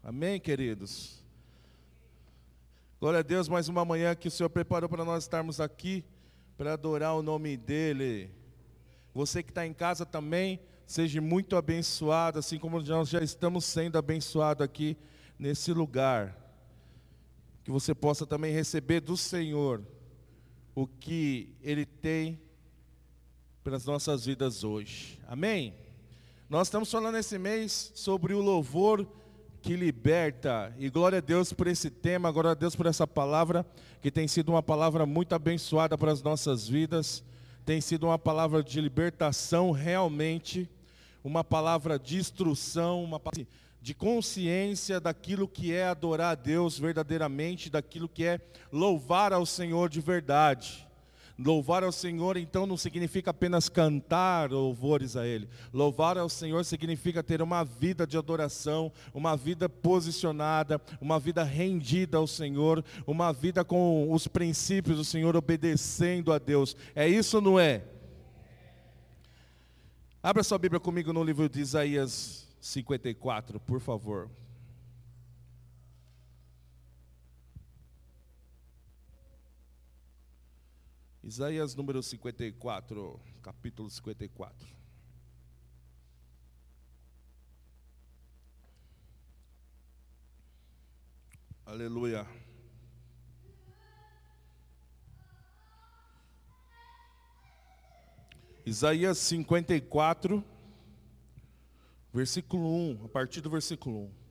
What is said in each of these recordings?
Amém, queridos? Glória a Deus, mais uma manhã que o Senhor preparou para nós estarmos aqui para adorar o nome dEle. Você que está em casa também, seja muito abençoado, assim como nós já estamos sendo abençoados aqui nesse lugar. Que você possa também receber do Senhor o que Ele tem para as nossas vidas hoje. Amém? Nós estamos falando esse mês sobre o louvor que liberta, e glória a Deus por esse tema, glória a Deus por essa palavra, que tem sido uma palavra muito abençoada para as nossas vidas, tem sido uma palavra de libertação realmente, uma palavra de instrução, uma palavra de consciência daquilo que é adorar a Deus verdadeiramente, daquilo que é louvar ao Senhor de verdade. Louvar ao Senhor, então, não significa apenas cantar louvores a Ele. Louvar ao Senhor significa ter uma vida de adoração, uma vida posicionada, uma vida rendida ao Senhor, uma vida com os princípios do Senhor, obedecendo a Deus. É isso ou não é? Abra sua Bíblia comigo no livro de Isaías 54, por favor. Isaías número 54, capítulo 54. Aleluia. Isaías 54, versículo 1, a partir do versículo 1.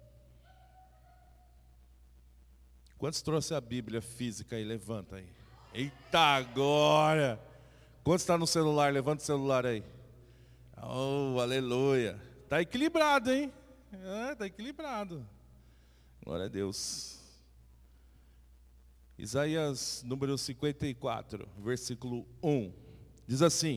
Quantos trouxe a Bíblia física aí? Levanta aí. Eita, agora! Quantos está no celular? Levanta o celular aí. Oh, aleluia. Está equilibrado, hein? Está equilibrado. Glória a Deus. Isaías número 54, versículo 1. Diz assim: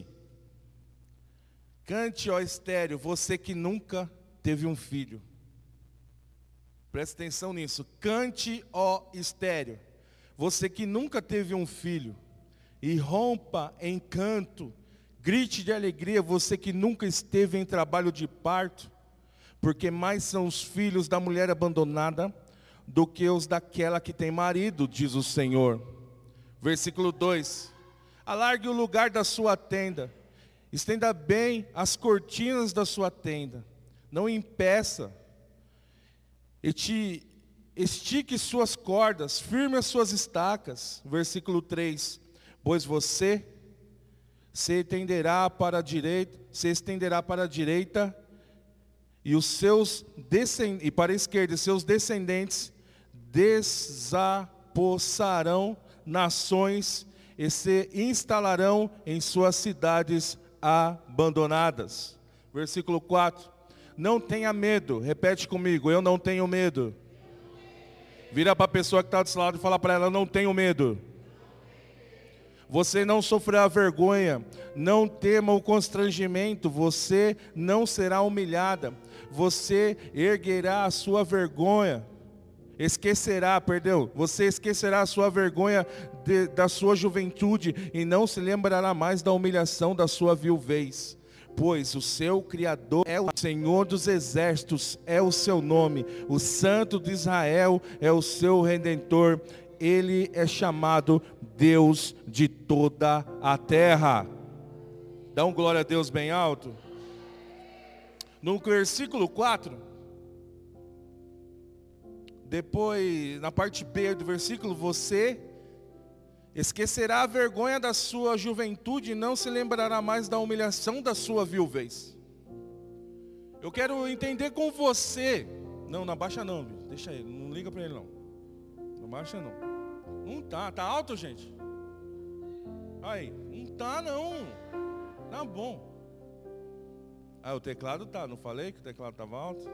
Cante, ó estéril, você que nunca teve um filho. Preste atenção nisso. Cante, ó estéril, você que nunca teve um filho, e rompa em canto, grite de alegria, você que nunca esteve em trabalho de parto, porque mais são os filhos da mulher abandonada do que os daquela que tem marido, diz o Senhor. Versículo 2: Alargue o lugar da sua tenda, estenda bem as cortinas da sua tenda, não impeça, estique suas cordas, firme as suas estacas. Versículo 3: Pois você se estenderá para a direita, e para a esquerda, e seus descendentes desapossarão nações e se instalarão em suas cidades abandonadas. Versículo 4: Não tenha medo, repete comigo, eu não tenho medo. Vira para a pessoa que está do seu lado e fala para ela: eu não tenho medo. Você não sofrerá vergonha, não tema o constrangimento, você não será humilhada, você erguerá a sua vergonha, você esquecerá a sua vergonha da sua juventude e não se lembrará mais da humilhação da sua viuvez. Pois o seu Criador é o Senhor dos exércitos, é o seu nome, o Santo de Israel é o seu Redentor, Ele é chamado Deus de toda a terra. Dá um glória a Deus bem alto. No versículo 4, depois, na parte B do versículo, você esquecerá a vergonha da sua juventude e não se lembrará mais da humilhação da sua viuvez. Eu quero entender com você. Não abaixa não, deixa ele, não liga para ele não. Não abaixa não. Não tá alto, gente? Aí, não tá não. Tá bom. Ah, o teclado tá, não falei que o teclado estava alto?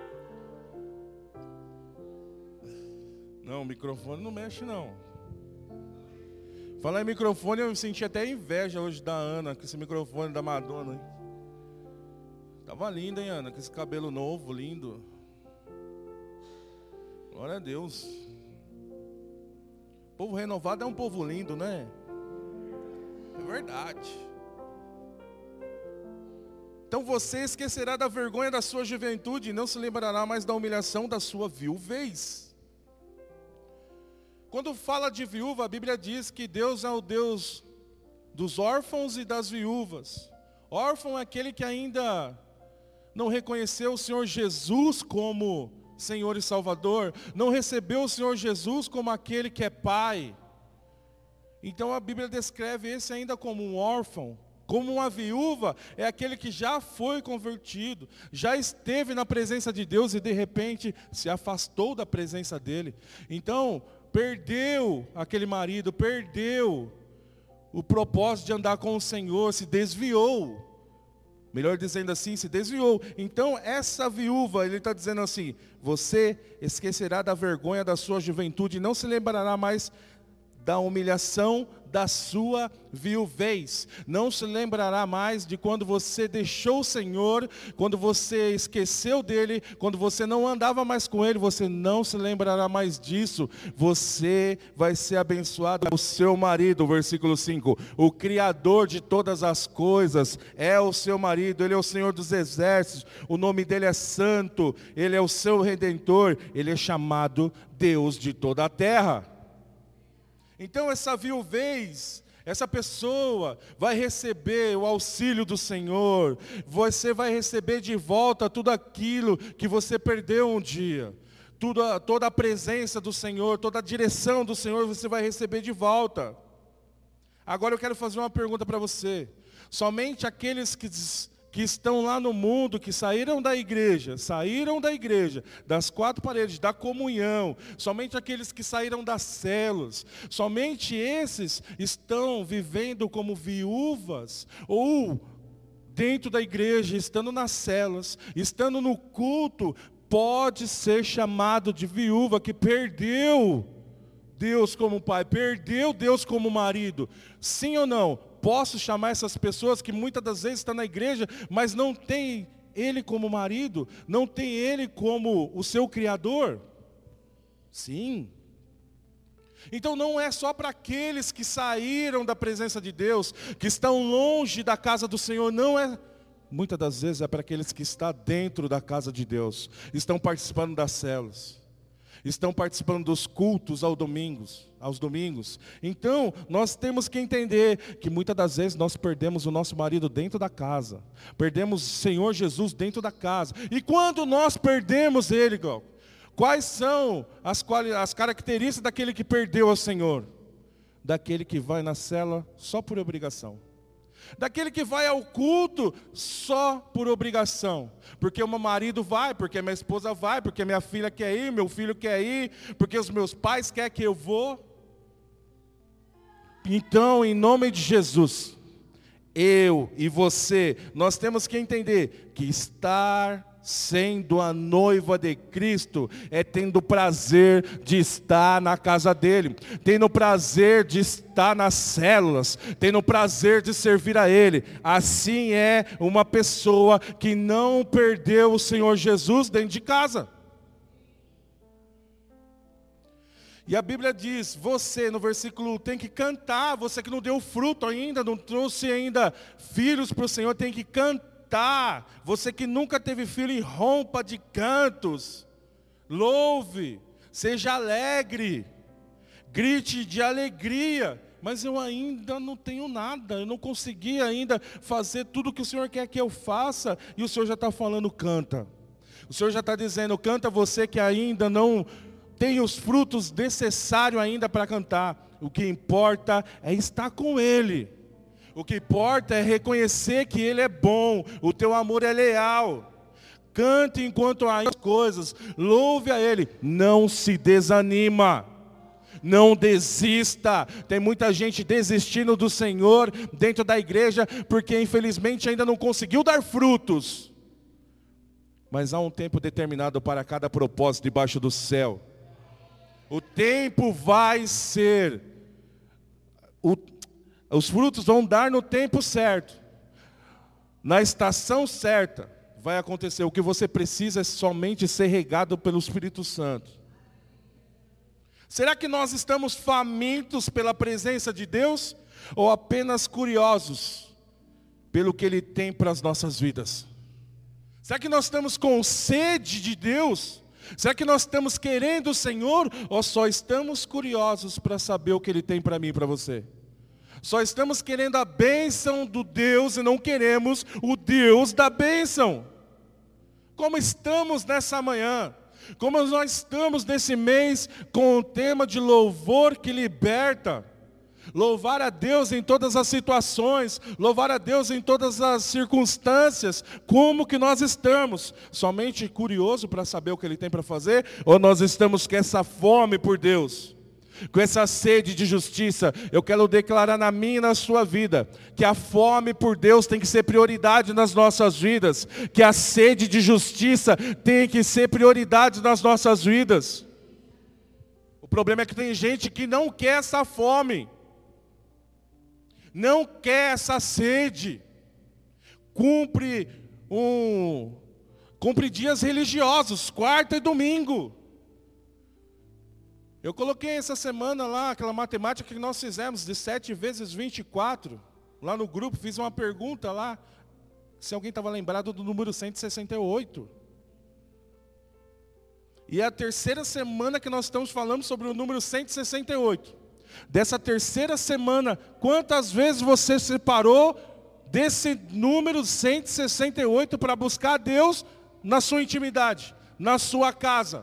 Não, o microfone não mexe não. Falar em microfone, eu senti até inveja hoje da Ana, com esse microfone da Madonna, hein? Tava linda, hein, Ana, com esse cabelo novo, lindo. Glória a Deus. O povo renovado é um povo lindo, né? É verdade. Então você esquecerá da vergonha da sua juventude e não se lembrará mais da humilhação da sua viuvez. Quando fala de viúva, a Bíblia diz que Deus é o Deus dos órfãos e das viúvas. Órfão é aquele que ainda não reconheceu o Senhor Jesus como Senhor e Salvador, não recebeu o Senhor Jesus como aquele que é Pai. Então a Bíblia descreve esse ainda como um órfão. Como uma viúva é aquele que já foi convertido, já esteve na presença de Deus e de repente se afastou da presença dele. Então, perdeu aquele marido, perdeu o propósito de andar com o Senhor, se desviou. Melhor dizendo assim, se desviou. Então, essa viúva, ele está dizendo assim, você esquecerá da vergonha da sua juventude e não se lembrará mais da humilhação da sua viuvez. Não se lembrará mais de quando você deixou o Senhor, quando você esqueceu dele, quando você não andava mais com ele, você não se lembrará mais disso. Você vai ser abençoado. O seu marido, versículo 5, o Criador de todas as coisas é o seu marido, ele é o Senhor dos exércitos, o nome dele é santo, ele é o seu Redentor, ele é chamado Deus de toda a terra. Então essa viuvez, essa pessoa vai receber o auxílio do Senhor, você vai receber de volta tudo aquilo que você perdeu um dia, toda a presença do Senhor, toda a direção do Senhor você vai receber de volta. Agora eu quero fazer uma pergunta para você, somente aqueles que estão lá no mundo, que saíram da igreja, das quatro paredes, da comunhão, somente aqueles que saíram das células, somente esses estão vivendo como viúvas, ou dentro da igreja, estando nas células, estando no culto, pode ser chamado de viúva, que perdeu Deus como pai, perdeu Deus como marido, sim ou não? Posso chamar essas pessoas que muitas das vezes estão na igreja, mas não tem ele como marido, não tem ele como o seu Criador? Sim. Então não é só para aqueles que saíram da presença de Deus, que estão longe da casa do Senhor, não é. Muitas das vezes é para aqueles que estão dentro da casa de Deus, estão participando das células, estão participando dos cultos aos domingos. Então, nós temos que entender que muitas das vezes nós perdemos o nosso marido dentro da casa. Perdemos o Senhor Jesus dentro da casa. E quando nós perdemos ele, quais são as características daquele que perdeu o Senhor? Daquele que vai na cela só por obrigação. Daquele que vai ao culto só por obrigação, porque o meu marido vai, porque minha esposa vai, porque minha filha quer ir, meu filho quer ir, porque os meus pais querem que eu vou. Então, em nome de Jesus, eu e você, nós temos que entender que estar sendo a noiva de Cristo é tendo prazer de estar na casa dele, tendo prazer de estar nas células, tendo prazer de servir a ele. Assim é uma pessoa que não perdeu o Senhor Jesus dentro de casa. E a Bíblia diz, você no versículo tem que cantar, você que não deu fruto ainda, não trouxe ainda filhos para o Senhor, tem que cantar. Você que nunca teve filho, rompa de cantos, louve, seja alegre, grite de alegria. Mas eu ainda não tenho nada, eu não consegui ainda fazer tudo que o Senhor quer que eu faça, e o Senhor já está falando, canta. O Senhor já está dizendo, canta você que ainda não tem os frutos necessários ainda para cantar. O que importa é estar com Ele. O que importa é reconhecer que Ele é bom, o teu amor é leal. Cante enquanto há as coisas, louve a Ele, não se desanima, não desista. Tem muita gente desistindo do Senhor dentro da igreja, porque infelizmente ainda não conseguiu dar frutos. Mas há um tempo determinado para cada propósito debaixo do céu. O tempo vai ser, os frutos vão dar no tempo certo, na estação certa, vai acontecer. O que você precisa é somente ser regado pelo Espírito Santo. Será que nós estamos famintos pela presença de Deus? Ou apenas curiosos pelo que Ele tem para as nossas vidas? Será que nós estamos com sede de Deus? Será que nós estamos querendo o Senhor? Ou só estamos curiosos para saber o que Ele tem para mim e para você? Só estamos querendo a bênção do Deus e não queremos o Deus da bênção. Como estamos nessa manhã? Como nós estamos nesse mês com o tema de louvor que liberta? Louvar a Deus em todas as situações, louvar a Deus em todas as circunstâncias. Como que nós estamos? Somente curioso para saber o que Ele tem para fazer? Ou nós estamos com essa fome por Deus? Com essa sede de justiça? Eu quero declarar na minha e na sua vida que a fome por Deus tem que ser prioridade nas nossas vidas. Que a sede de justiça tem que ser prioridade nas nossas vidas. O problema é que tem gente que não quer essa fome. Não quer essa sede. Cumpre dias religiosos, quarta e domingo. Eu coloquei essa semana lá, aquela matemática que nós fizemos, de 7 vezes 24. Lá no grupo, fiz uma pergunta lá, se alguém estava lembrado do número 168. E é a terceira semana que nós estamos falando sobre o número 168. Dessa terceira semana, quantas vezes você separou desse número 168 para buscar a Deus na sua intimidade, na sua casa?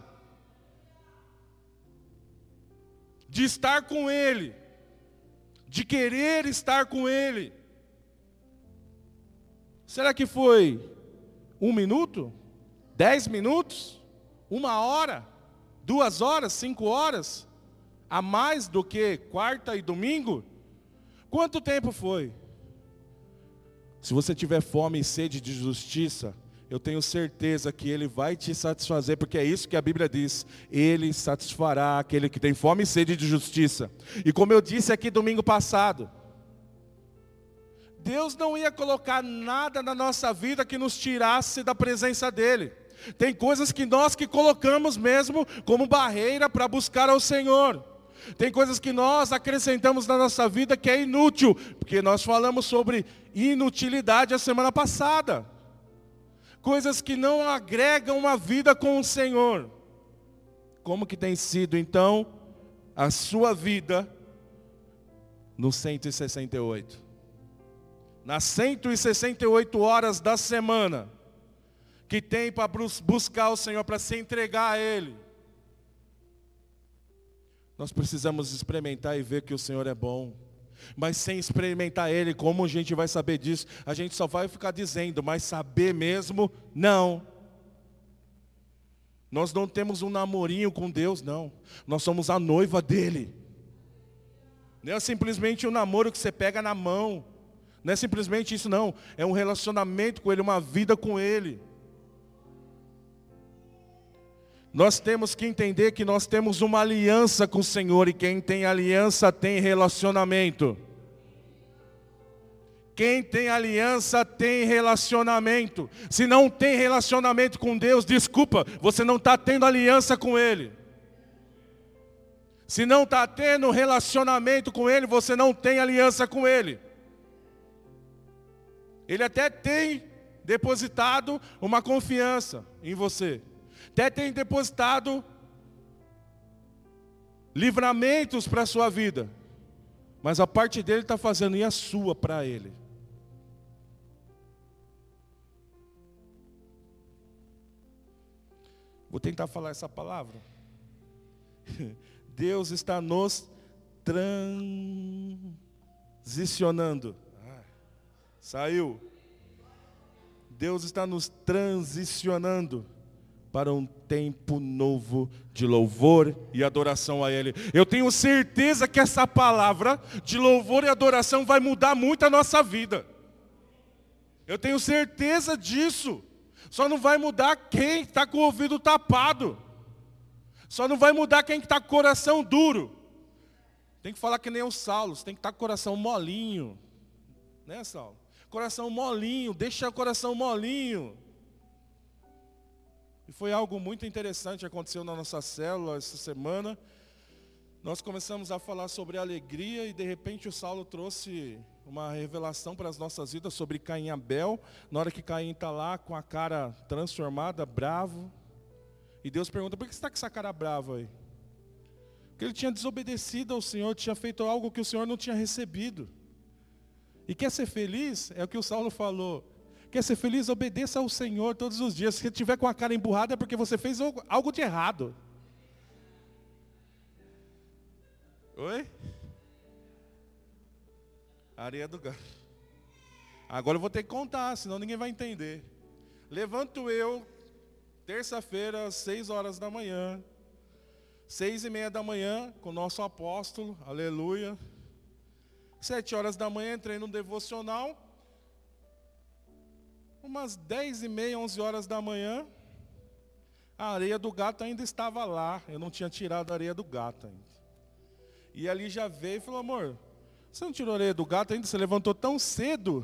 De estar com Ele, de querer estar com Ele. Será que foi 1 minuto? 10 minutos? 1 hora? 2 horas? 5 horas? A mais do que quarta e domingo? Quanto tempo foi? Se você tiver fome e sede de justiça, eu tenho certeza que Ele vai te satisfazer, porque é isso que a Bíblia diz. Ele satisfará aquele que tem fome e sede de justiça. E como eu disse aqui domingo passado, Deus não ia colocar nada na nossa vida que nos tirasse da presença dEle. Tem coisas que nós que colocamos mesmo como barreira para buscar ao Senhor. Tem coisas que nós acrescentamos na nossa vida que é inútil, porque nós falamos sobre inutilidade a semana passada. Coisas que não agregam uma vida com o Senhor. Como que tem sido então a sua vida no 168? Nas 168 horas da semana que tem para buscar o Senhor, para se entregar a Ele. Nós precisamos experimentar e ver que o Senhor é bom. Mas sem experimentar Ele, como a gente vai saber disso? A gente só vai ficar dizendo, mas saber mesmo, não. Nós não temos um namorinho com Deus, não. Nós somos a noiva dEle. Não é simplesmente um namoro que você pega na mão. Não é simplesmente isso, não. É um relacionamento com Ele, uma vida com Ele. Nós temos que entender que nós temos uma aliança com o Senhor, e quem tem aliança tem relacionamento. Quem tem aliança tem relacionamento. Se não tem relacionamento com Deus, desculpa, você não está tendo aliança com Ele. Se não está tendo relacionamento com Ele, você não tem aliança com Ele. Ele até tem depositado uma confiança em você. Até tem depositado livramentos para a sua vida. Mas a parte dele está fazendo, e a sua para Ele? Vou tentar falar essa palavra. Deus está nos transicionando. Saiu. Deus está nos transicionando para um tempo novo de louvor e adoração a Ele. Eu tenho certeza que essa palavra de louvor e adoração vai mudar muito a nossa vida. Eu tenho certeza disso. Só não vai mudar quem está com o ouvido tapado. Só não vai mudar quem está com o coração duro. Tem que falar que nem o Saulo, tem que estar com o coração molinho. Né, Saulo? Coração molinho, deixa o coração molinho. E foi algo muito interessante que aconteceu na nossa célula essa semana. Nós começamos a falar sobre alegria e de repente o Saulo trouxe uma revelação para as nossas vidas sobre Caim e Abel. Na hora que Caim está lá com a cara transformada, bravo. E Deus pergunta, por que você está com essa cara brava aí? Porque ele tinha desobedecido ao Senhor, tinha feito algo que o Senhor não tinha recebido. E quer ser feliz? É o que o Saulo falou. Quer ser feliz? Obedeça ao Senhor todos os dias. Se você estiver com a cara emburrada é porque você fez algo de errado. Oi? Areia do gato. Agora eu vou ter que contar, senão ninguém vai entender. Levanto eu, terça-feira, às 6 horas da manhã. 6:30 da manhã, com o nosso apóstolo, aleluia. 7 horas da manhã, entrei no devocional. Umas 10:30, 11 horas da manhã, a areia do gato ainda estava lá. Eu não tinha tirado a areia do gato ainda. E ali já veio e falou, amor, você não tirou a areia do gato ainda? Você levantou tão cedo?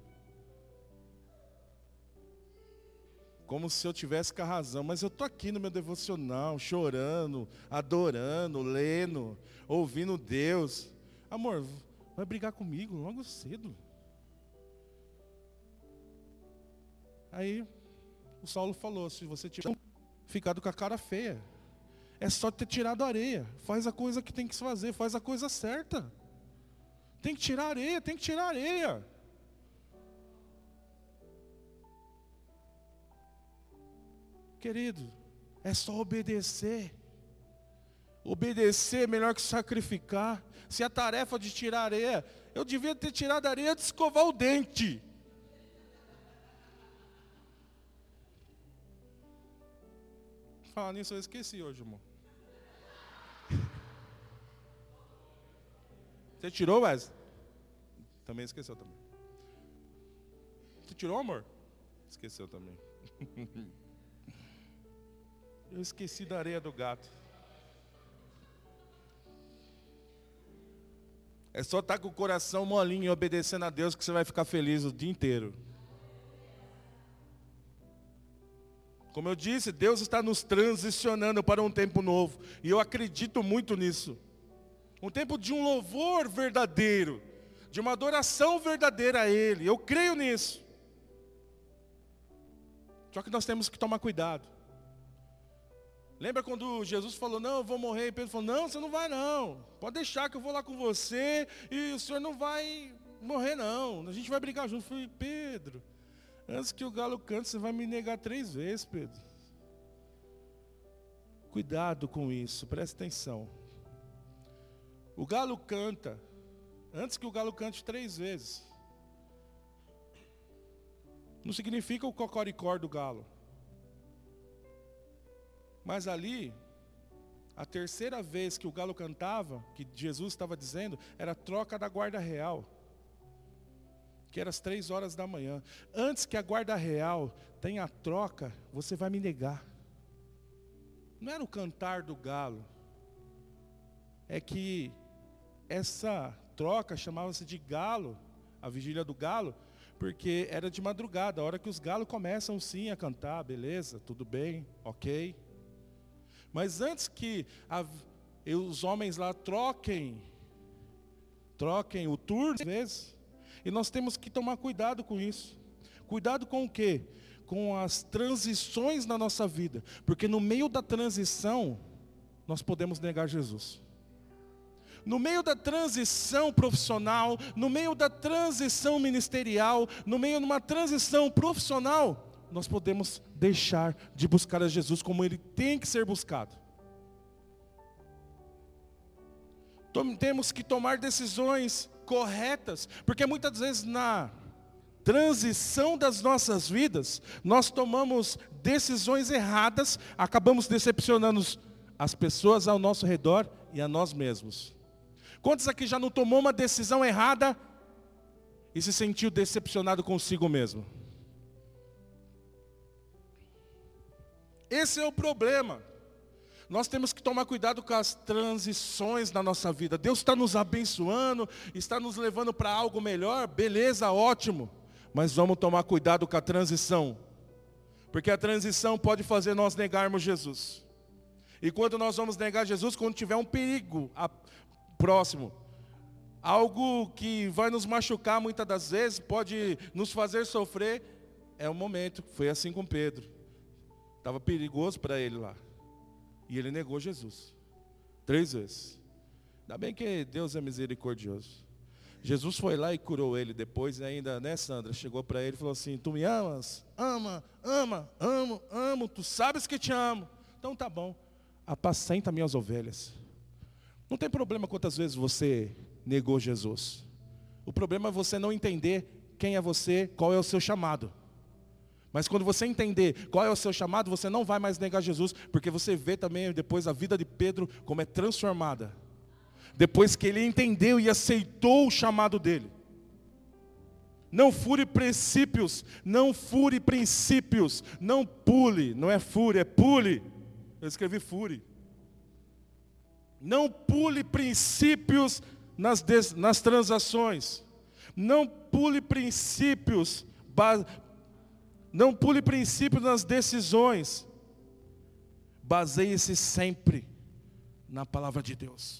Como se eu tivesse com a razão. Mas eu estou aqui no meu devocional, chorando, adorando, lendo, ouvindo Deus. Amor, vai brigar comigo logo cedo. Aí o Saulo falou, se você tiver ficado com a cara feia, é só ter tirado a areia. Faz a coisa que tem que se fazer, faz a coisa certa. Tem que tirar a areia, tem que tirar a areia. Querido, é só obedecer. Obedecer é melhor que sacrificar. Se a tarefa de tirar areia, eu devia ter tirado a areia de escovar o dente. Falar nisso eu esqueci hoje, irmão. Você tirou, Wes? Também esqueceu também. Você tirou, amor? Esqueceu também. Eu esqueci da areia do gato. É só estar com o coração molinho e obedecendo a Deus que você vai ficar feliz o dia inteiro. Como eu disse, Deus está nos transicionando para um tempo novo. E eu acredito muito nisso. Um tempo de um louvor verdadeiro. De uma adoração verdadeira a Ele. Eu creio nisso. Só que nós temos que tomar cuidado. Lembra quando Jesus falou, não, eu vou morrer. E Pedro falou, não, você não vai não. Pode deixar que eu vou lá com você. E o senhor não vai morrer não. A gente vai brigar junto. Eu falei, Pedro, antes que o galo cante, você vai me negar 3 vezes, Pedro. Cuidado com isso, presta atenção. O galo canta, antes que o galo cante 3 vezes. Não significa o cocoricó do galo. Mas ali, a terceira vez que o galo cantava, que Jesus estava dizendo, era a troca da guarda real. Que era às 3 horas da manhã. Antes que a guarda real tenha a troca, você vai me negar. Não era o cantar do galo. É que essa troca chamava-se de galo, a vigília do galo, porque era de madrugada, a hora que os galos começam sim a cantar, beleza, tudo bem, ok. Mas antes que os homens lá troquem o turno, às vezes, e nós temos que tomar cuidado com isso. Cuidado com o quê? Com as transições na nossa vida. Porque no meio da transição, nós podemos negar Jesus. No meio da transição profissional, no meio da transição ministerial, no meio de uma transição profissional, nós podemos deixar de buscar a Jesus como Ele tem que ser buscado. Temos que tomar decisões corretas, porque muitas vezes na transição das nossas vidas, nós tomamos decisões erradas, acabamos decepcionando as pessoas ao nosso redor e a nós mesmos. Quantos aqui já não tomou uma decisão errada e se sentiu decepcionado consigo mesmo? Esse é o problema. Nós temos que tomar cuidado com as transições na nossa vida. Deus está nos abençoando, está nos levando para algo melhor, beleza, ótimo. Mas vamos tomar cuidado com a transição. Porque a transição pode fazer nós negarmos Jesus. E quando nós vamos negar Jesus, quando tiver um perigo próximo, algo que vai nos machucar muitas das vezes, pode nos fazer sofrer, é o momento. Foi assim com Pedro. Estava perigoso para ele lá. E ele negou Jesus 3 vezes. Ainda bem que Deus é misericordioso. Jesus foi lá e curou ele depois, e ainda, né, Sandra? Chegou para ele e falou assim: tu me amas? Amo. Tu sabes que te amo. Então tá bom. Apacenta minhas ovelhas. Não tem problema quantas vezes você negou Jesus. O problema é você não entender quem é você, qual é o seu chamado. Mas quando você entender qual é o seu chamado, você não vai mais negar Jesus, porque você vê também depois a vida de Pedro como é transformada. Depois que ele entendeu e aceitou o chamado dele. Não fure princípios, não pule, não é fure, é pule. Eu escrevi fure. Não pule princípios nas transações. Não pule princípios nas decisões. Baseie-se sempre na palavra de Deus.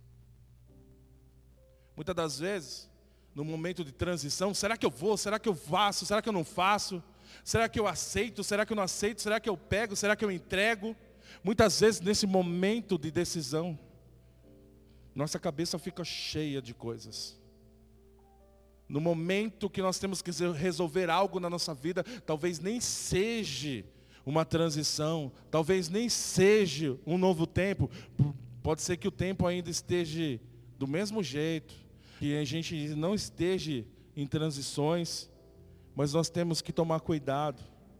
Muitas das vezes, no momento de transição, será que eu vou? Será que eu faço? Será que eu não faço? Será que eu aceito? Será que eu não aceito? Será que eu pego? Será que eu entrego? Muitas vezes, nesse momento de decisão, nossa cabeça fica cheia de coisas. No momento que nós temos que resolver algo na nossa vida, talvez nem seja uma transição, talvez nem seja um novo tempo. Pode ser que o tempo ainda esteja do mesmo jeito, que a gente não esteja em transições, mas nós temos que tomar cuidado.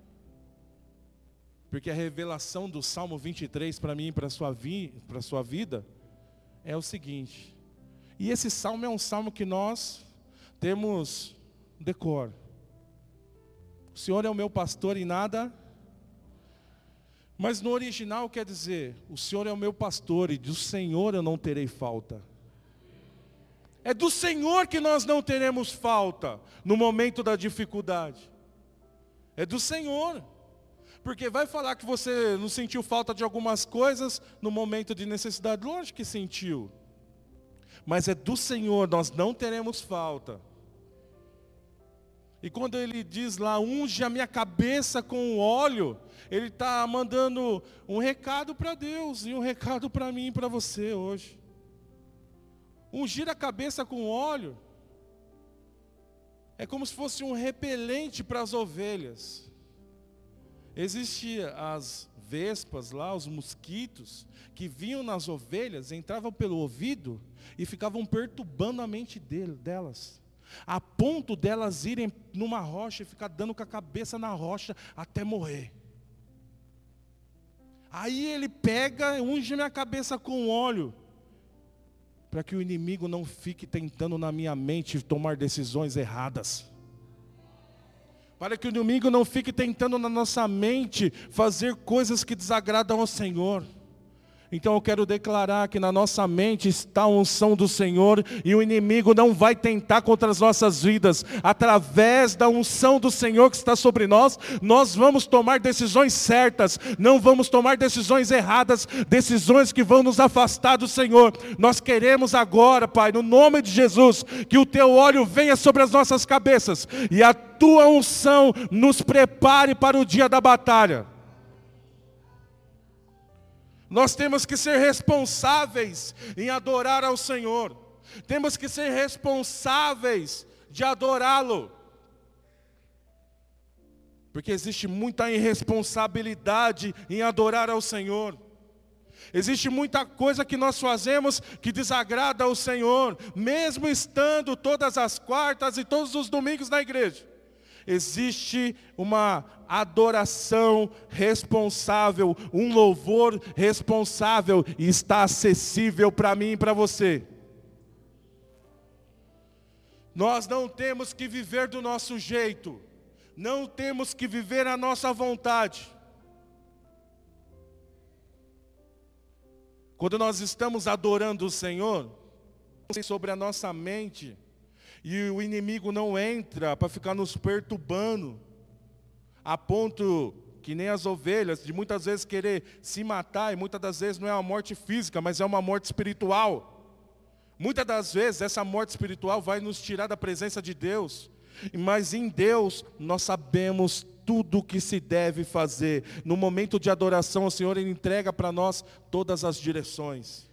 Porque a revelação do Salmo 23 para mim e para a sua vida é o seguinte. E esse salmo é um salmo que nós temos decor. O Senhor é o meu pastor e nada. Mas no original quer dizer, o Senhor é o meu pastor e do Senhor eu não terei falta. É do Senhor que nós não teremos falta no momento da dificuldade. É do Senhor. Porque vai falar que você não sentiu falta de algumas coisas no momento de necessidade. Lógico que sentiu. Mas é do Senhor, nós não teremos falta. E quando ele diz lá, unge a minha cabeça com óleo, ele está mandando um recado para Deus e um recado para mim e para você hoje. Ungir a cabeça com óleo é como se fosse um repelente para as ovelhas. Existiam as vespas lá, os mosquitos, que vinham nas ovelhas, entravam pelo ouvido e ficavam perturbando a mente delas. A ponto delas irem numa rocha e ficar dando com a cabeça na rocha até morrer. Aí ele pega e unge minha cabeça com óleo, para que o inimigo não fique tentando na minha mente tomar decisões erradas. Para que o inimigo não fique tentando na nossa mente fazer coisas que desagradam ao Senhor. Então eu quero declarar que na nossa mente está a unção do Senhor e o inimigo não vai tentar contra as nossas vidas. Através da unção do Senhor que está sobre nós, nós vamos tomar decisões certas, não vamos tomar decisões erradas, decisões que vão nos afastar do Senhor. Nós queremos agora, Pai, no nome de Jesus, que o Teu óleo venha sobre as nossas cabeças e a Tua unção nos prepare para o dia da batalha. Nós temos que ser responsáveis em adorar ao Senhor. Temos que ser responsáveis de adorá-lo. Porque existe muita irresponsabilidade em adorar ao Senhor. Existe muita coisa que nós fazemos que desagrada ao Senhor, mesmo estando todas as quartas e todos os domingos na igreja. Existe uma adoração responsável, um louvor responsável e está acessível para mim e para você. Nós não temos que viver do nosso jeito, não temos que viver a nossa vontade. Quando nós estamos adorando o Senhor, sobre a nossa mente, e o inimigo não entra para ficar nos perturbando, a ponto que nem as ovelhas, de muitas vezes querer se matar, e muitas das vezes não é uma morte física, mas é uma morte espiritual. Muitas das vezes essa morte espiritual vai nos tirar da presença de Deus, mas em Deus nós sabemos tudo o que se deve fazer. No momento de adoração, o Senhor Ele entrega para nós todas as direções.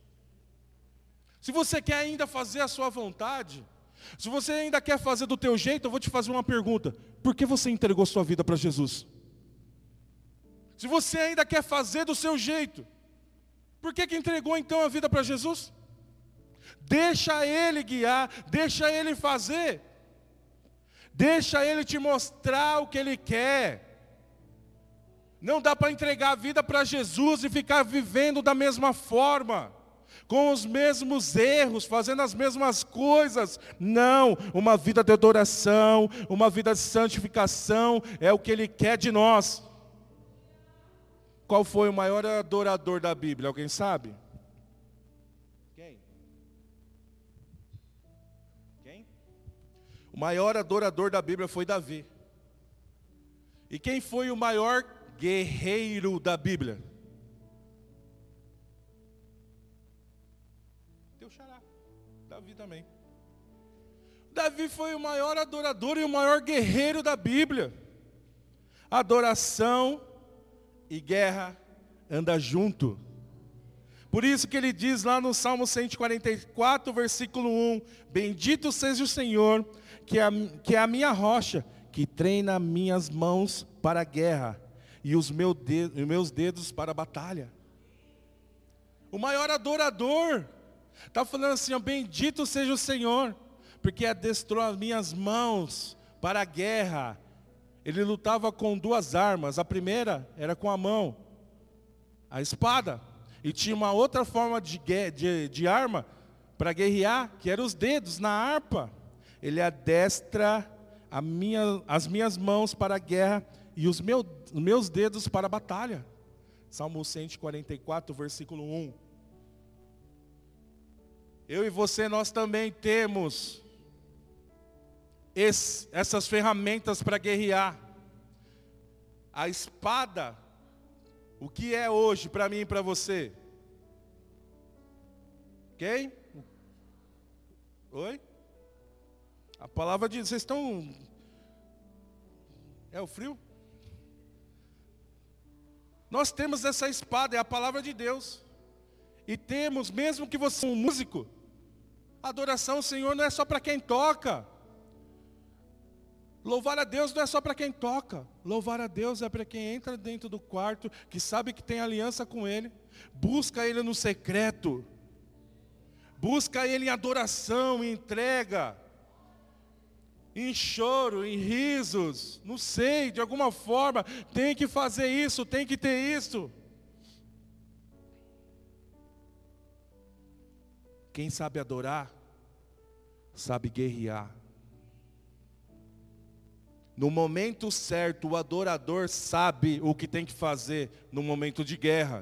Se você quer ainda fazer a sua vontade, se você ainda quer fazer do teu jeito, eu vou te fazer uma pergunta: por que você entregou sua vida para Jesus? Se você ainda quer fazer do seu jeito, por que entregou então a vida para Jesus? Deixa Ele guiar, deixa Ele fazer. Deixa Ele te mostrar o que Ele quer. Não dá para entregar a vida para Jesus e ficar vivendo da mesma forma, com os mesmos erros, fazendo as mesmas coisas. Não, uma vida de adoração, uma vida de santificação é o que Ele quer de nós. Qual foi o maior adorador da Bíblia? Alguém sabe? Quem? O maior adorador da Bíblia foi Davi. E quem foi o maior guerreiro da Bíblia? Teu xará, Davi também. Davi foi o maior adorador e o maior guerreiro da Bíblia. Adoração e guerra anda junto. Por isso que ele diz lá no Salmo 144, versículo 1: bendito seja o Senhor, que é a minha rocha, que treina minhas mãos para a guerra e os meus dedos para a batalha. O maior adorador está falando assim, ó, bendito seja o Senhor, porque adestrou as minhas mãos para a guerra. Ele lutava com duas armas. A primeira era com a mão, a espada. E tinha uma outra forma de arma para guerrear, que eram os dedos na harpa. Ele adestra as minhas mãos para a guerra e os meus dedos para a batalha. Salmo 144, versículo 1. Eu e você, nós também temos essas ferramentas para guerrear. A espada, o que é hoje para mim e para você? Ok? Oi? A palavra de Deus, vocês estão... É o frio? Nós temos essa espada, é a palavra de Deus. E temos, mesmo que você seja um músico, adoração ao Senhor não é só para quem toca. Louvar a Deus não é só para quem toca. Louvar a Deus é para quem entra dentro do quarto, que sabe que tem aliança com Ele, busca Ele no secreto, busca Ele em adoração, em entrega, em choro, em risos, não sei, de alguma forma, tem que fazer isso, tem que ter isso. Quem sabe adorar, sabe guerrear. No momento certo, o adorador sabe o que tem que fazer no momento de guerra.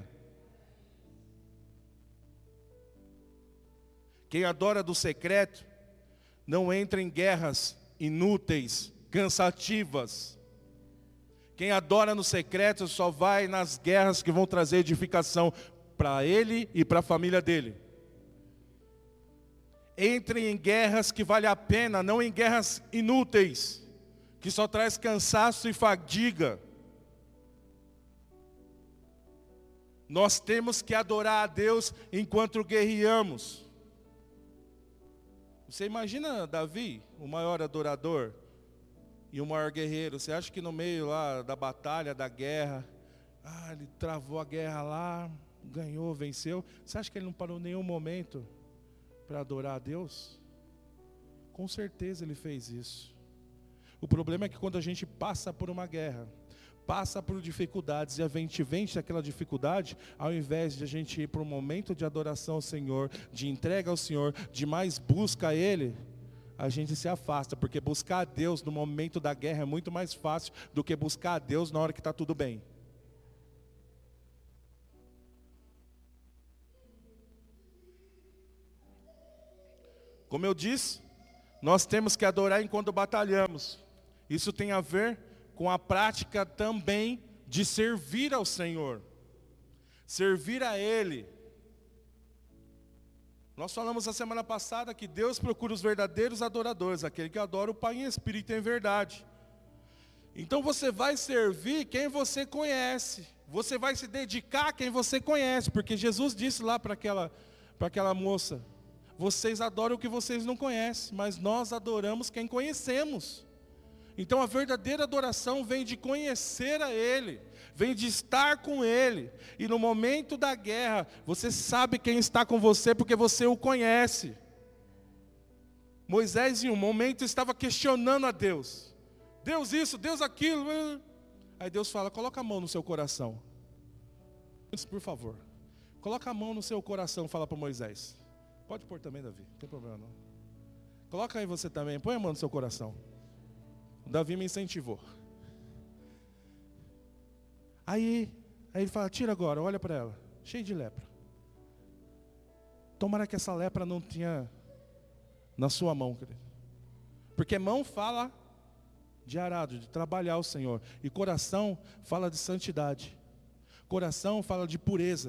Quem adora do secreto, não entra em guerras inúteis, cansativas. Quem adora no secreto só vai nas guerras que vão trazer edificação para ele e para a família dele. Entre em guerras que vale a pena, não em guerras inúteis, que só traz cansaço e fadiga. Nós temos que adorar a Deus enquanto guerreamos. Você imagina Davi, o maior adorador e o maior guerreiro. Você acha que no meio lá da batalha, da guerra, ele travou a guerra lá, ganhou, venceu. Você acha que ele não parou em nenhum momento para adorar a Deus? Com certeza ele fez isso. O problema é que quando a gente passa por uma guerra, passa por dificuldades e a gente vence aquela dificuldade, ao invés de a gente ir para um momento de adoração ao Senhor, de entrega ao Senhor, de mais busca a Ele, a gente se afasta, porque buscar a Deus no momento da guerra é muito mais fácil do que buscar a Deus na hora que está tudo bem. Como eu disse, nós temos que adorar enquanto batalhamos. Isso tem a ver com a prática também de servir ao Senhor. Servir a Ele. Nós falamos a semana passada que Deus procura os verdadeiros adoradores, aquele que adora o Pai em espírito e em verdade. Então você vai servir quem você conhece, você vai se dedicar a quem você conhece, porque Jesus disse lá para aquela moça: vocês adoram o que vocês não conhecem, mas nós adoramos quem conhecemos. Então a verdadeira adoração vem de conhecer a Ele, vem de estar com Ele. E no momento da guerra, você sabe quem está com você porque você o conhece. Moisés em um momento estava questionando a Deus. Deus isso, Deus aquilo. Aí Deus fala: coloca a mão no seu coração. Por favor, coloca a mão no seu coração, fala para Moisés. Pode pôr também, Davi, não tem problema não. Coloca aí você também, põe a mão no seu coração. O Davi me incentivou. Aí ele fala: tira agora, olha para ela, cheia de lepra. Tomara que essa lepra não tinha na sua mão, querido. Porque mão fala de arado, de trabalhar o Senhor. E coração fala de santidade. Coração fala de pureza.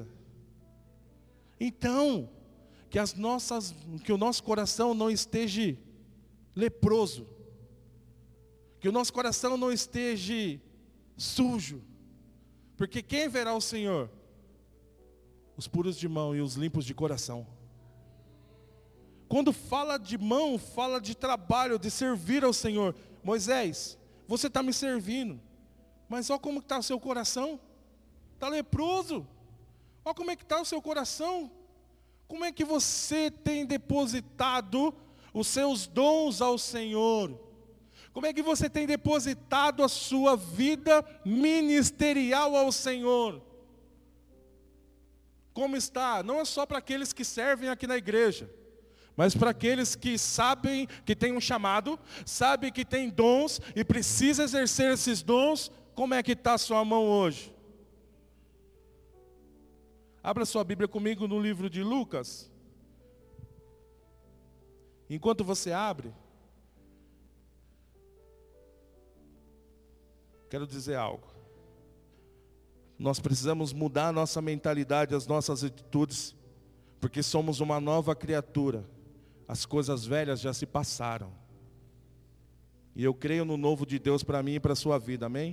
Então, que o nosso coração não esteja leproso. Que o nosso coração não esteja sujo. Porque quem verá o Senhor? Os puros de mão e os limpos de coração. Quando fala de mão, fala de trabalho, de servir ao Senhor. Moisés, você está me servindo, mas olha como está o seu coração. Está leproso. Olha como é que está o seu coração. Como é que você tem depositado os seus dons ao Senhor? Como é que você tem depositado a sua vida ministerial ao Senhor? Como está? Não é só para aqueles que servem aqui na igreja, mas para aqueles que sabem que tem um chamado, sabem que tem dons e precisa exercer esses dons. Como é que está a sua mão hoje? Abra sua Bíblia comigo no livro de Lucas. Enquanto você abre, quero dizer algo. Nós precisamos mudar a nossa mentalidade, as nossas atitudes, porque somos uma nova criatura. As coisas velhas já se passaram. E eu creio no novo de Deus para mim e para a sua vida, amém?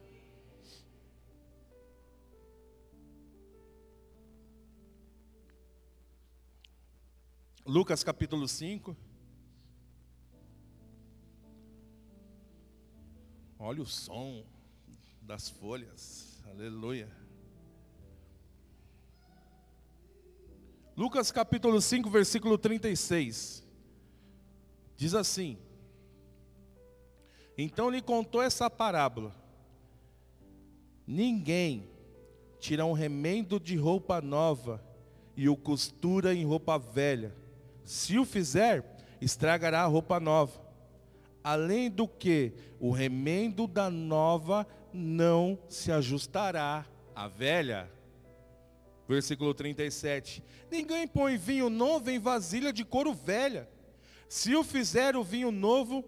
Lucas capítulo 5. Olha o som das folhas, aleluia. Lucas capítulo 5, versículo 36. Diz assim: então lhe contou essa parábola: ninguém tira um remendo de roupa nova e o costura em roupa velha. Se o fizer, estragará a roupa nova. Além do que, o remendo da nova não se ajustará à velha. Versículo 37. Ninguém põe vinho novo em vasilha de couro velha. Se o fizer, o vinho novo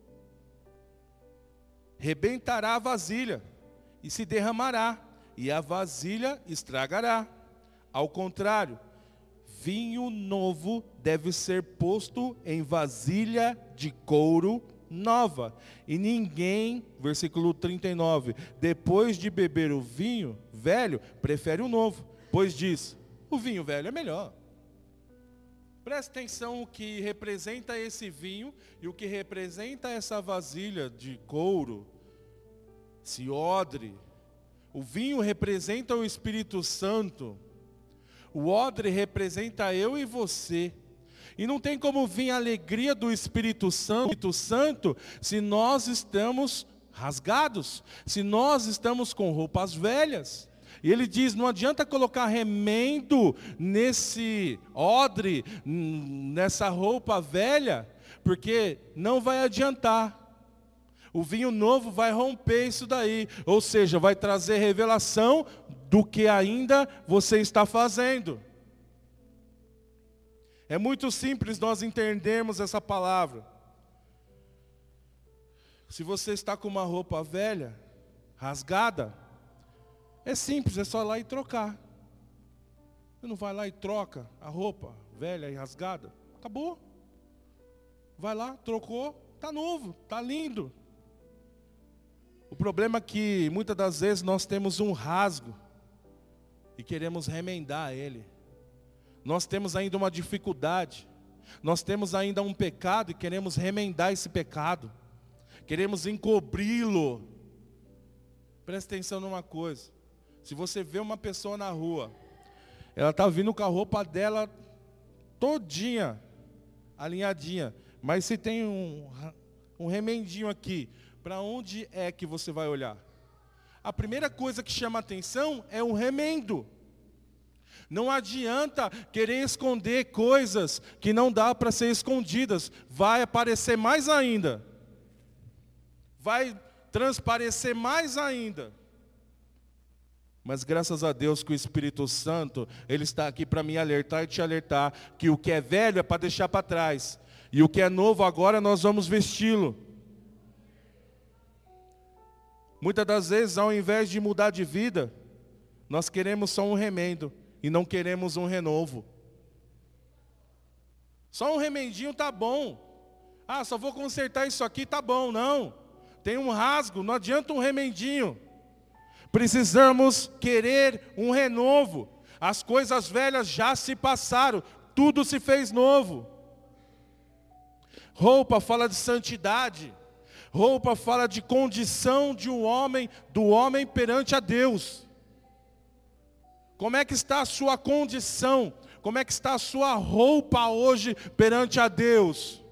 rebentará a vasilha e se derramará, e a vasilha estragará. Ao contrário, vinho novo deve ser posto em vasilha de couro nova. E ninguém, versículo 39, depois de beber o vinho velho, prefere o novo, pois diz: o vinho velho é melhor. Presta atenção o que representa esse vinho e o que representa essa vasilha de couro, esse odre. O vinho representa o Espírito Santo. O odre representa eu e você. E não tem como vir a alegria do Espírito Santo se nós estamos rasgados, se nós estamos com roupas velhas. E ele diz: não adianta colocar remendo nesse odre, nessa roupa velha, porque não vai adiantar. O vinho novo vai romper isso daí, ou seja, vai trazer revelação do que ainda você está fazendo. É muito simples nós entendermos essa palavra. Se você está com uma roupa velha, rasgada, é simples, é só ir lá e trocar. Você não vai lá e troca a roupa velha e rasgada? Acabou. Vai lá, trocou, está novo, está lindo. O problema é que muitas das vezes nós temos um rasgo e queremos remendar ele. Nós temos ainda uma dificuldade. Nós temos ainda um pecado e queremos remendar esse pecado. Queremos encobri-lo. Presta atenção numa coisa. Se você vê uma pessoa na rua, ela está vindo com a roupa dela todinha, alinhadinha. Mas se tem um remendinho aqui, para onde é que você vai olhar? A primeira coisa que chama a atenção é o remendo. Não adianta querer esconder coisas que não dá para ser escondidas. Vai aparecer mais ainda. Vai transparecer mais ainda. Mas graças a Deus que o Espírito Santo, Ele está aqui para me alertar e te alertar que o que é velho é para deixar para trás. E o que é novo agora nós vamos vesti-lo. Muitas das vezes, ao invés de mudar de vida, nós queremos só um remendo e não queremos um renovo. Só um remendinho tá bom. Ah, só vou consertar isso aqui, tá bom. Não, tem um rasgo, não adianta um remendinho. Precisamos querer um renovo. As coisas velhas já se passaram, tudo se fez novo. Roupa fala de santidade. Roupa fala de condição de um homem, do homem perante a Deus. Como é que está a sua condição? Como é que está a sua roupa hoje perante a Deus?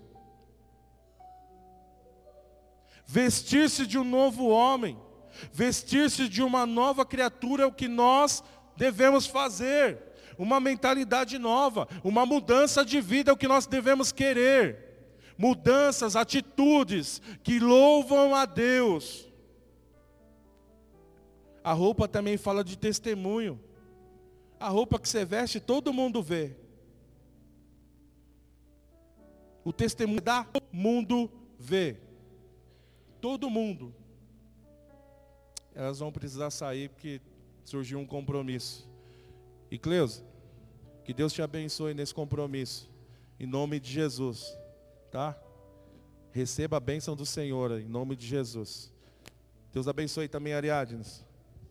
Vestir-se de um novo homem, vestir-se de uma nova criatura é o que nós devemos fazer. Uma mentalidade nova, uma mudança de vida é o que nós devemos querer. Mudanças, atitudes que louvam a Deus. A roupa também fala de testemunho. A roupa que você veste, todo mundo vê. O testemunho da mundo vê. Todo mundo. Elas vão precisar sair porque surgiu um compromisso. E Cleusa, que Deus te abençoe nesse compromisso. Em nome de Jesus. Tá? Receba a bênção do Senhor, em nome de Jesus. Deus abençoe também Ariadnes.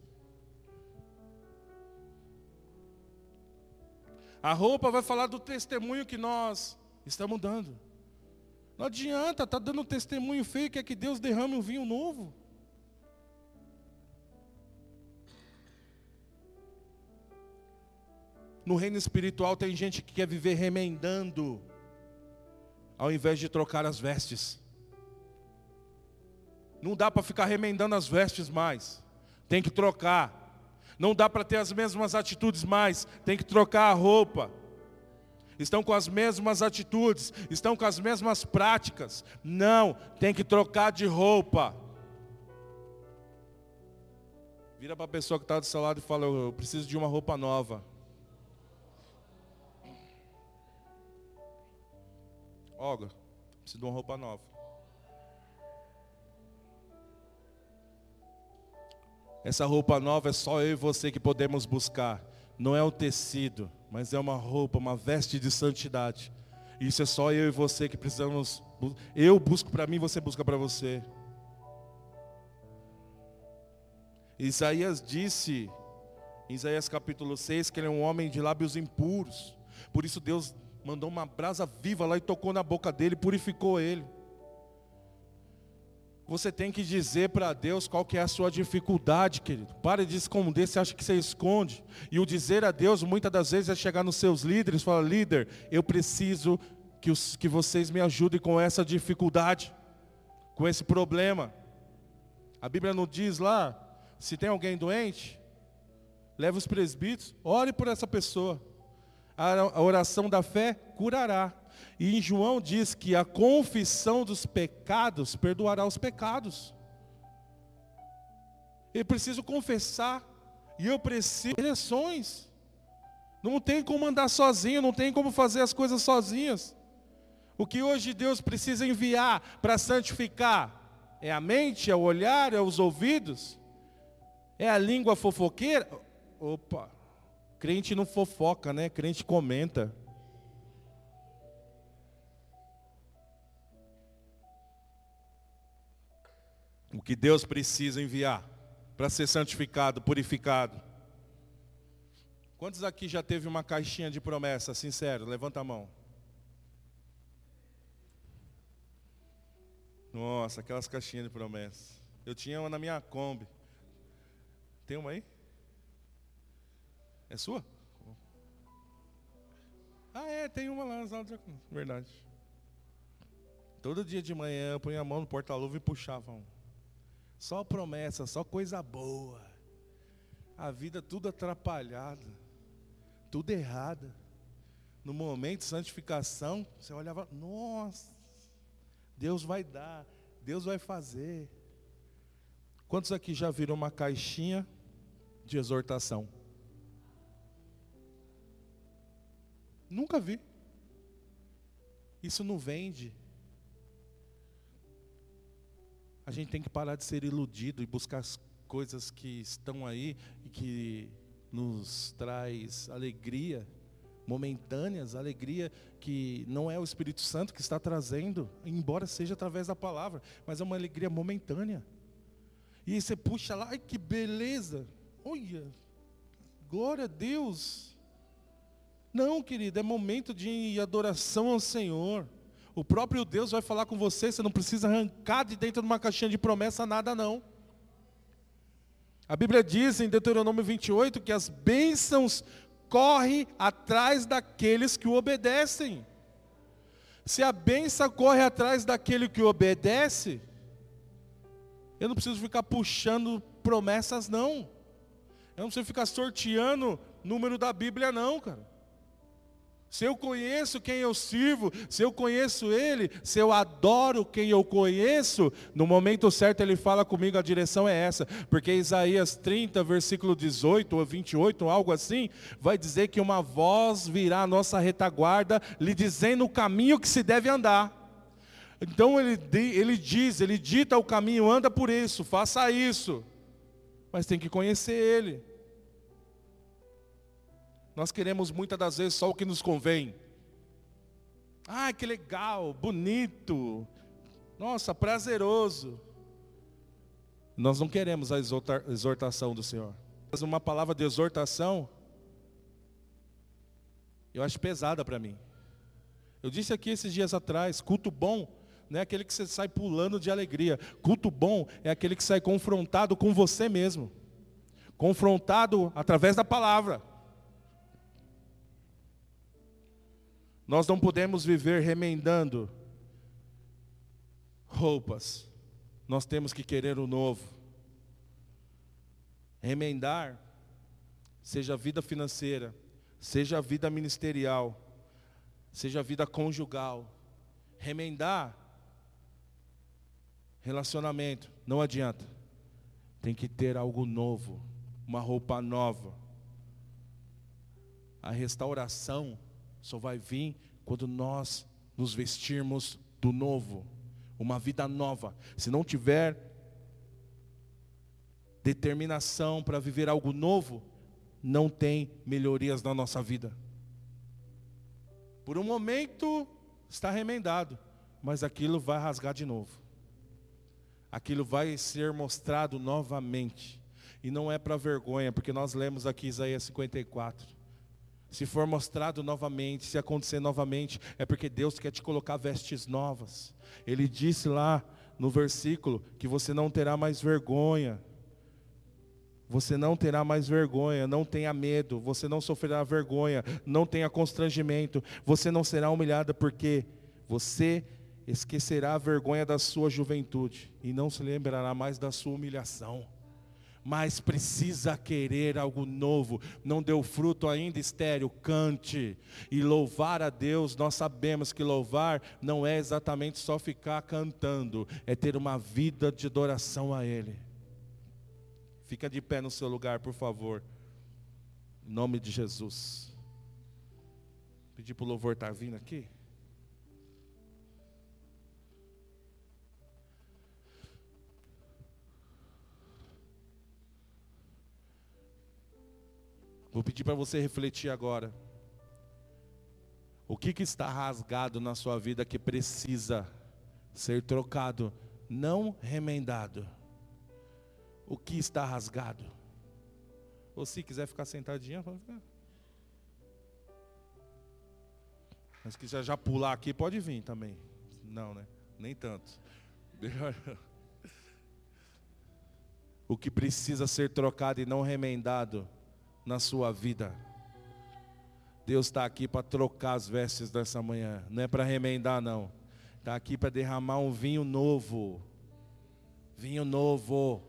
A roupa vai falar do testemunho que nós estamos dando. Não adianta, está dando um testemunho feio, quer que Deus derrame um vinho novo. No reino espiritual tem gente que quer viver remendando, ao invés de trocar as vestes. Não dá para ficar remendando as vestes mais. Tem que trocar. Não dá para ter as mesmas atitudes mais. Tem que trocar a roupa. Estão com as mesmas atitudes. Estão com as mesmas práticas. Não, tem que trocar de roupa. Vira para a pessoa que está do seu lado e fala: eu preciso de uma roupa nova. Olga, preciso de uma roupa nova. Essa roupa nova é só eu e você que podemos buscar. Não é um tecido, mas é uma roupa, uma veste de santidade. Isso é só eu e você que precisamos. Eu busco para mim, você busca para você. Isaías disse, em Isaías capítulo 6, que ele é um homem de lábios impuros. Por isso Deus mandou uma brasa viva lá e tocou na boca dele, purificou ele. Você tem que dizer para Deus qual que é a sua dificuldade, querido. Pare de esconder, você acha que você esconde. E o dizer a Deus, muitas das vezes, é chegar nos seus líderes e falar: líder, eu preciso que vocês me ajudem com essa dificuldade, com esse problema. A Bíblia não diz lá, se tem alguém doente, leve os presbíteros, ore por essa pessoa. A oração da fé curará. E em João diz que a confissão dos pecados perdoará os pecados. Eu preciso confessar. E eu preciso de direções. Não tem como andar sozinho, não tem como fazer as coisas sozinhas. O que hoje Deus precisa enviar para santificar é a mente, é o olhar, é os ouvidos, é a língua fofoqueira. Opa! Crente não fofoca, né? Crente comenta. O que Deus precisa enviar para ser santificado, purificado. Quantos aqui já teve uma caixinha de promessa, sincero? Levanta a mão. Nossa, aquelas caixinhas de promessa. Eu tinha uma na minha Kombi. Tem uma aí? É sua? Ah, tem uma lá na sala de diaconia. Verdade. Todo dia de manhã eu punha a mão no porta-luva e puxava um. Só promessa, só coisa boa. A vida tudo atrapalhada, tudo errada. No momento de santificação, você olhava, nossa, Deus vai dar, Deus vai fazer. Quantos aqui já viram uma caixinha de exortação? Nunca vi. Isso não vende. A gente tem que parar de ser iludido e buscar as coisas que estão aí e que nos traz alegria momentâneas, alegria que não é o Espírito Santo que está trazendo, embora seja através da palavra, mas é uma alegria momentânea. E aí você puxa lá, ai que beleza, olha, glória a Deus. Não, querido, é momento de adoração ao Senhor. O próprio Deus vai falar com você, você não precisa arrancar de dentro de uma caixinha de promessa nada não. A Bíblia diz em Deuteronômio 28 que as bênçãos correm atrás daqueles que o obedecem. Se a bênção corre atrás daquele que obedece, eu não preciso ficar puxando promessas não. Eu não preciso ficar sorteando número da Bíblia não, cara. Se eu conheço quem eu sirvo, se eu conheço Ele, se eu adoro quem eu conheço, no momento certo Ele fala comigo, a direção é essa. Porque Isaías 30, versículo 18 ou 28, algo assim, vai dizer que uma voz virá à nossa retaguarda, lhe dizendo o caminho que se deve andar. Então ele dita o caminho, anda por isso, faça isso. Mas tem que conhecer Ele. Nós queremos muitas das vezes só o que nos convém. Ah, que legal, bonito. Nossa, prazeroso. Nós não queremos a exortação do Senhor. Mas uma palavra de exortação, eu acho pesada para mim. Eu disse aqui esses dias atrás, culto bom não é aquele que você sai pulando de alegria. Culto bom é aquele que sai confrontado com você mesmo. Confrontado através da palavra. Nós não podemos viver remendando roupas. Nós temos que querer o novo. Remendar, seja a vida financeira, seja a vida ministerial, seja a vida conjugal. Remendar, relacionamento, não adianta. Tem que ter algo novo, uma roupa nova. A restauração só vai vir quando nós nos vestirmos do novo, uma vida nova. Se não tiver determinação para viver algo novo, não tem melhorias na nossa vida. Por um momento está remendado, mas aquilo vai rasgar de novo. Aquilo vai ser mostrado novamente. E não é para vergonha, porque nós lemos aqui Isaías 54. Se for mostrado novamente, se acontecer novamente, é porque Deus quer te colocar vestes novas. Ele disse lá no versículo que você não terá mais vergonha. Você não terá mais vergonha, não tenha medo, você não sofrerá vergonha, não tenha constrangimento, você não será humilhada porque você esquecerá a vergonha da sua juventude e não se lembrará mais da sua humilhação. Mas precisa querer algo novo, não deu fruto ainda, estéril, cante. E louvar a Deus, nós sabemos que louvar não é exatamente só ficar cantando, é ter uma vida de adoração a Ele. Fica de pé no seu lugar, por favor, em nome de Jesus. Pedir para o louvor estar vindo aqui. Vou pedir para você refletir agora. O que está rasgado na sua vida que precisa ser trocado, não remendado? O que está rasgado? Ou se quiser ficar sentadinha, pode ficar. Mas se quiser já pular aqui, pode vir também. Não, né? Nem tanto. O que precisa ser trocado e não remendado na sua vida. Deus está aqui para trocar as vestes dessa manhã. Não é para remendar, não. Está aqui para derramar um vinho novo. Vinho novo.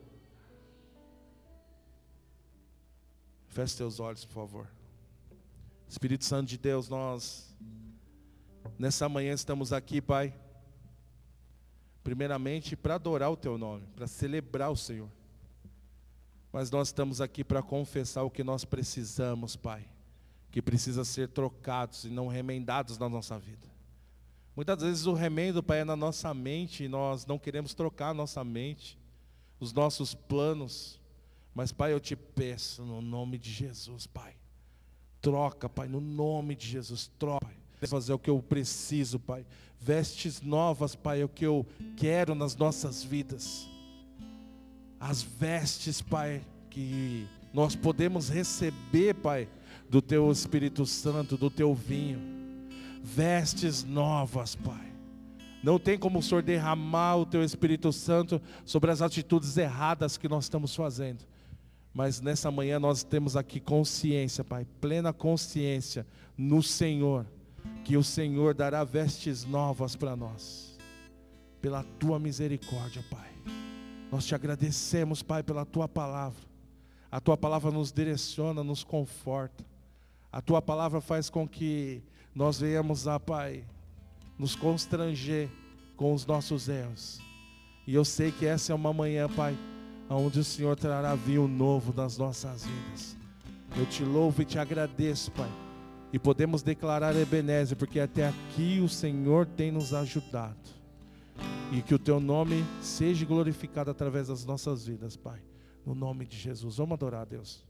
Feche seus olhos, por favor. Espírito Santo de Deus, nós nessa manhã estamos aqui, Pai, primeiramente para adorar o Teu nome, para celebrar o Senhor. Mas nós estamos aqui para confessar o que nós precisamos, Pai, que precisa ser trocados e não remendados na nossa vida. Muitas vezes o remendo, Pai, é na nossa mente e nós não queremos trocar a nossa mente, os nossos planos. Mas, Pai, eu te peço no nome de Jesus, Pai. Troca, Pai, no nome de Jesus, troca, Pai. Fazer o que eu preciso, Pai. Vestes novas, Pai, é o que eu quero nas nossas vidas. As vestes, Pai, que nós podemos receber, Pai, do Teu Espírito Santo, do Teu vinho. Vestes novas, Pai. Não tem como o Senhor derramar o Teu Espírito Santo sobre as atitudes erradas que nós estamos fazendo. Mas nessa manhã nós temos aqui consciência, Pai, plena consciência no Senhor, que o Senhor dará vestes novas para nós, pela Tua misericórdia, Pai. Nós te agradecemos, Pai, pela Tua palavra. A Tua palavra nos direciona, nos conforta. A Tua palavra faz com que nós venhamos a, Pai, nos constranger com os nossos erros. E eu sei que essa é uma manhã, Pai, onde o Senhor trará vinho novo nas nossas vidas. Eu te louvo e te agradeço, Pai. E podemos declarar Ebenezer, porque até aqui o Senhor tem nos ajudado. E que o Teu nome seja glorificado através das nossas vidas, Pai. No nome de Jesus. Vamos adorar a Deus.